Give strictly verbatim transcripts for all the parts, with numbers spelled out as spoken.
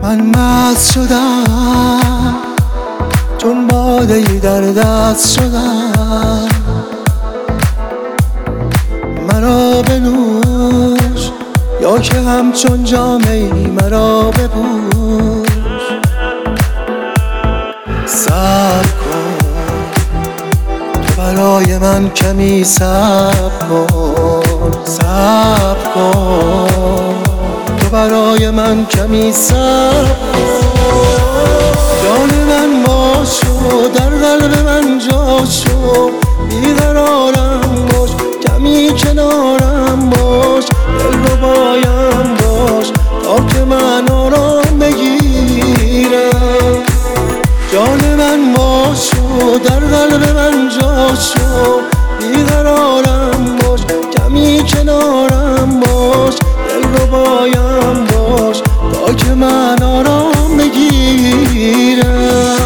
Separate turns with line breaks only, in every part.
من مست شدم چون باده ای در دست شدم، مرا بنوش یا که همچون جامه ای مرا بپوش. صبر کن تو برای من کمی صبر کن، صبر کن تو برای من کمی صبر کن. جان من باشو در قلب من جا شو، بیقرارم باش کمی کنارم باش، دلربایم باش تا که من آرام بگیرم. جان من باشو در قلب من جا شو، بیقرارم باش کمی کنارم باش، دلربایم باش تا که من آرام بگیرم.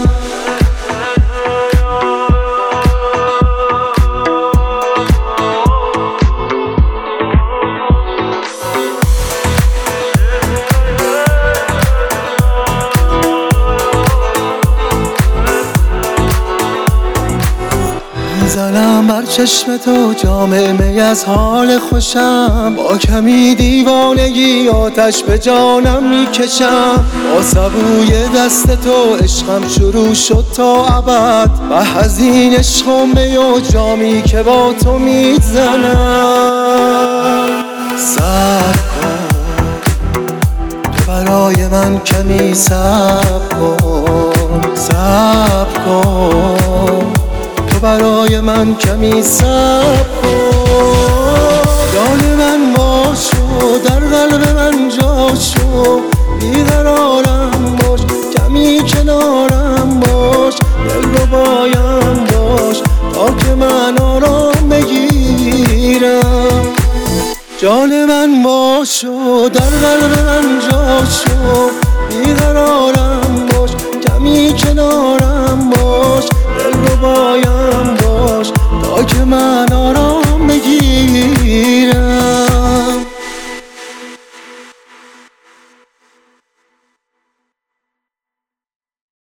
میزنم بر چشم تو جام می از حال خوشم، با کمی دیوانگی آتش به جانم میکشم. با سبوی دست تو عشقم شروع شد تا ابد، و از این عشق و می و جامی که با تو میزنم. صبر کن تو برای من کمی صبر کن، صبر کن تو برای من کمی صبر کن. جان من باشو در قلب من جا شو، بیقرارم باش کمی کنارم باش، دلربایم باش تا که من آرام بگیرم. جان من باشو در قلب من جا شو، بیقرارم باش کمی کنارم باش، دلربایم باش تا که من آرام بگیرم.